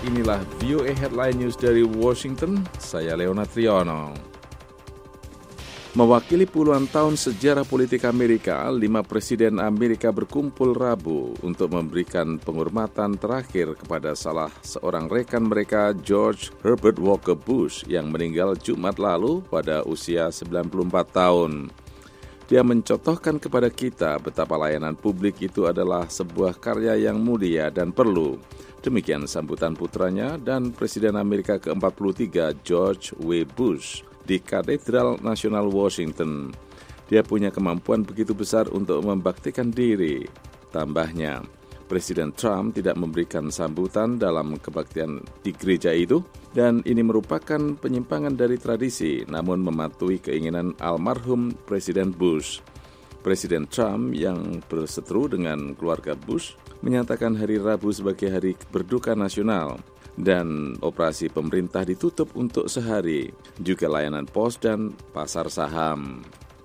inilah VOA Headline News dari Washington, saya Leonard Triono. Mewakili puluhan tahun sejarah politik Amerika, 5 presiden Amerika berkumpul Rabu untuk memberikan penghormatan terakhir kepada salah seorang rekan mereka, George Herbert Walker Bush, yang meninggal Jumat lalu pada usia 94 tahun. Dia mencontohkan kepada kita betapa layanan publik itu adalah sebuah karya yang mulia dan perlu. Demikian sambutan putranya dan Presiden Amerika ke-43 George W. Bush di Katedral Nasional Washington. Dia punya kemampuan begitu besar untuk membaktikan diri. Tambahnya, Presiden Trump tidak memberikan sambutan dalam kebaktian di gereja itu, dan ini merupakan penyimpangan dari tradisi, namun mematuhi keinginan almarhum Presiden Bush. Presiden Trump yang berseteru dengan keluarga Bush menyatakan hari Rabu sebagai hari berduka nasional, dan operasi pemerintah ditutup untuk sehari, juga layanan pos dan pasar saham.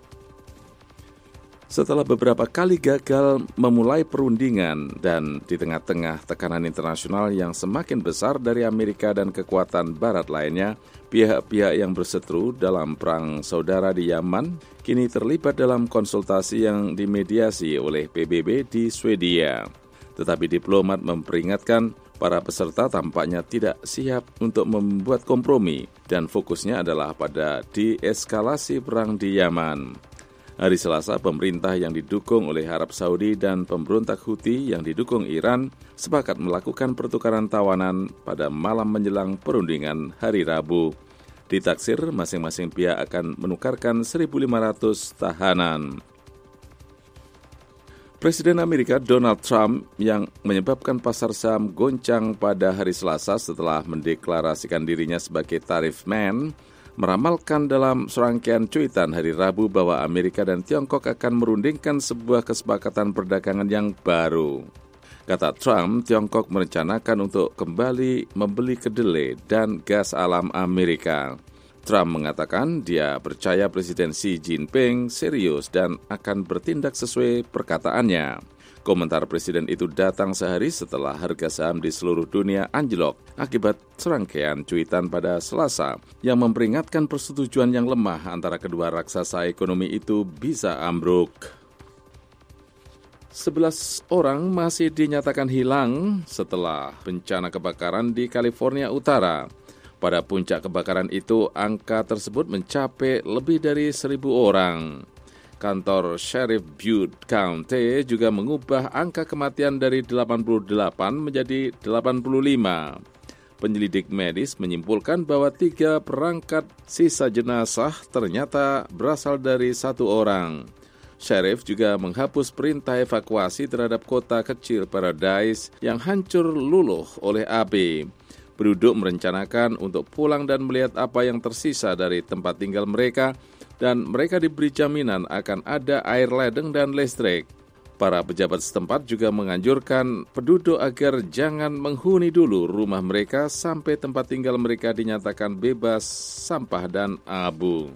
Setelah beberapa kali gagal memulai perundingan dan di tengah-tengah tekanan internasional yang semakin besar dari Amerika dan kekuatan barat lainnya, pihak-pihak yang berseteru dalam perang saudara di Yaman kini terlibat dalam konsultasi yang dimediasi oleh PBB di Swedia. Tetapi diplomat memperingatkan para peserta tampaknya tidak siap untuk membuat kompromi dan fokusnya adalah pada deeskalasi perang di Yaman. Hari Selasa, pemerintah yang didukung oleh Arab Saudi dan pemberontak Houthi yang didukung Iran sepakat melakukan pertukaran tawanan pada malam menjelang perundingan hari Rabu. Ditaksir, masing-masing pihak akan menukarkan 1.500 tahanan. Presiden Amerika Donald Trump yang menyebabkan pasar saham goncang pada hari Selasa setelah mendeklarasikan dirinya sebagai tarif man, meramalkan dalam serangkaian cuitan hari Rabu bahwa Amerika dan Tiongkok akan merundingkan sebuah kesepakatan perdagangan yang baru. Kata Trump, Tiongkok merencanakan untuk kembali membeli kedelai dan gas alam Amerika. Trump mengatakan dia percaya Presiden Xi Jinping serius dan akan bertindak sesuai perkataannya. Komentar Presiden itu datang sehari setelah harga saham di seluruh dunia anjlok akibat serangkaian cuitan pada Selasa yang memperingatkan persetujuan yang lemah antara kedua raksasa ekonomi itu bisa ambruk. 11 orang masih dinyatakan hilang setelah bencana kebakaran di California Utara. Pada puncak kebakaran itu, angka tersebut mencapai lebih dari 1.000 orang. Kantor Sheriff Butte County juga mengubah angka kematian dari 88 menjadi 85. Penyelidik medis menyimpulkan bahwa 3 perangkat sisa jenazah ternyata berasal dari 1 orang. Sheriff juga menghapus perintah evakuasi terhadap kota kecil Paradise yang hancur luluh oleh api. Penduduk merencanakan untuk pulang dan melihat apa yang tersisa dari tempat tinggal mereka, dan mereka diberi jaminan akan ada air ledeng dan listrik. Para pejabat setempat juga menganjurkan penduduk agar jangan menghuni dulu rumah mereka sampai tempat tinggal mereka dinyatakan bebas sampah dan abu.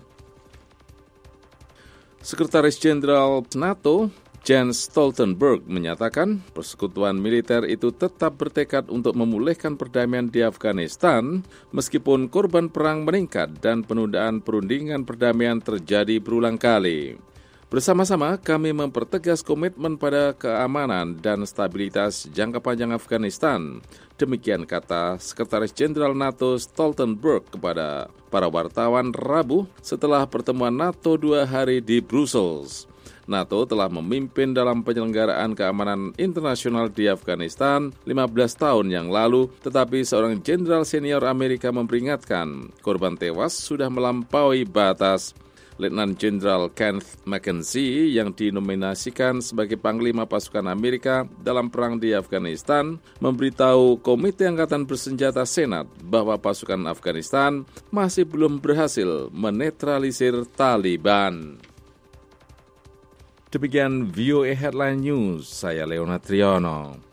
Sekretaris Jenderal NATO Jens Stoltenberg menyatakan persekutuan militer itu tetap bertekad untuk memulihkan perdamaian di Afghanistan meskipun korban perang meningkat dan penundaan perundingan perdamaian terjadi berulang kali. Bersama-sama kami mempertegas komitmen pada keamanan dan stabilitas jangka panjang Afghanistan. Demikian kata Sekretaris Jenderal NATO Stoltenberg kepada para wartawan Rabu setelah pertemuan NATO 2 hari di Brussels. NATO telah memimpin dalam penyelenggaraan keamanan internasional di Afghanistan 15 tahun yang lalu, tetapi seorang jenderal senior Amerika memperingatkan korban tewas sudah melampaui batas. Letnan Jenderal Kenneth McKenzie yang dinominasikan sebagai Panglima Pasukan Amerika dalam perang di Afghanistan memberitahu Komite Angkatan Bersenjata Senat bahwa pasukan Afghanistan masih belum berhasil menetralisir Taliban. Demikian VOA Headline News, saya Leonard Triono.